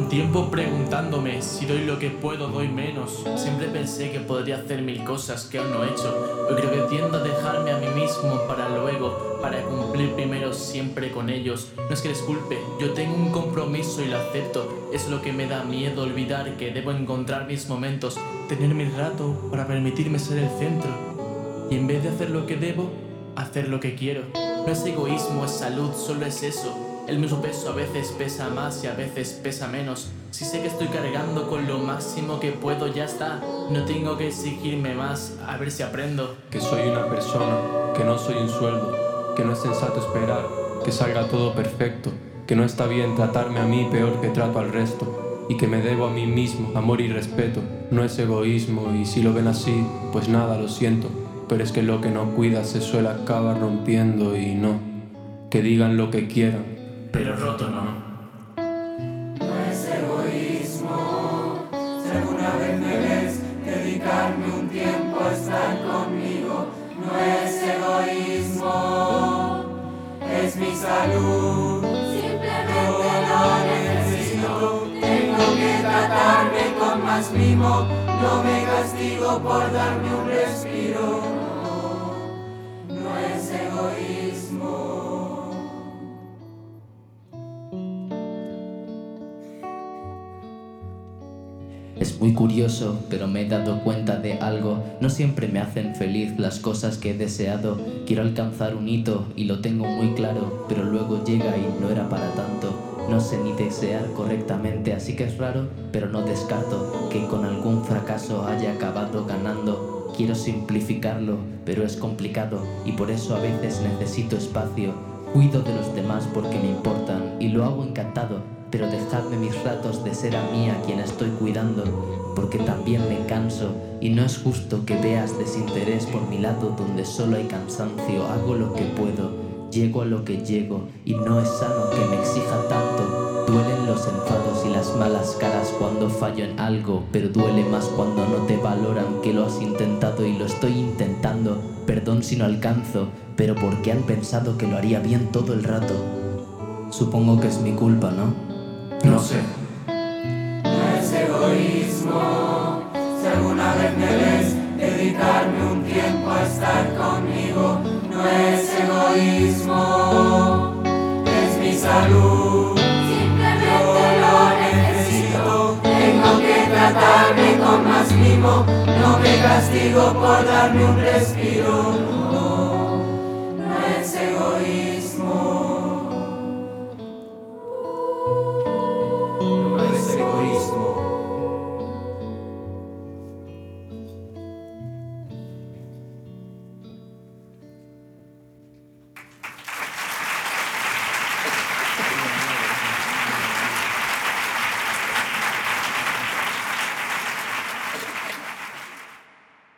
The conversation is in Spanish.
tiempo preguntándome si doy lo que puedo, doy menos. Siempre pensé que podría hacer mil cosas que aún no he hecho. Hoy creo que tiendo a dejarme a mí mismo para luego, para cumplir primero siempre con ellos. No es que les culpe, yo tengo un compromiso y lo acepto. Es lo que me da miedo olvidar, que debo encontrar mis momentos, tener mi rato para permitirme ser el centro. Y en vez de hacer lo que debo, hacer lo que quiero. No es egoísmo, es salud, solo es eso. El mismo peso a veces pesa más y a veces pesa menos. Si sé que estoy cargando con lo máximo que puedo, ya está. No tengo que exigirme más, a ver si aprendo. Que soy una persona, que no soy un sueldo, que no es sensato esperar que salga todo perfecto, que no está bien tratarme a mí peor que trato al resto, y que me debo a mí mismo amor y respeto. No es egoísmo, y si lo ven así, pues nada, lo siento, pero es que lo que no cuida se suele acabar rompiendo. Y no, que digan lo que quieran, pero roto no. No es egoísmo, si alguna vez me ves dedicarme un tiempo a estar conmigo. No es egoísmo, es mi salud. Simplemente lo necesito. Tengo que tratarme con más mimo. No me castigo por darme un respiro. No es egoísmo. Es muy curioso, pero me he dado cuenta de algo. No siempre me hacen feliz las cosas que he deseado. Quiero alcanzar un hito y lo tengo muy claro, pero luego llega y no era para tanto. No sé ni desear correctamente, así que es raro, pero no descarto que con algún fracaso haya acabado ganando. Quiero simplificarlo, pero es complicado y por eso a veces necesito espacio. Cuido de los demás porque me importan y lo hago encantado, pero dejadme mis ratos de ser a mí a quien estoy cuidando, porque también me canso y no es justo que veas desinterés por mi lado donde solo hay cansancio. Hago lo que puedo, llego a lo que llego y no es sano que me exija tanto. Duelen los enfados y las malas caras cuando fallo en algo, pero duele más cuando no te valoran que lo has intentado y lo estoy intentando. Perdón si no alcanzo, pero porque han pensado que lo haría bien todo el rato. Supongo que es mi culpa, ¿no? No sé. No es egoísmo, si alguna vez me ves dedicarme un tiempo a estar conmigo. No es egoísmo, es mi salud. Simplemente lo necesito. Tengo que tratarme con más mimo. No me castigo por darme un respiro.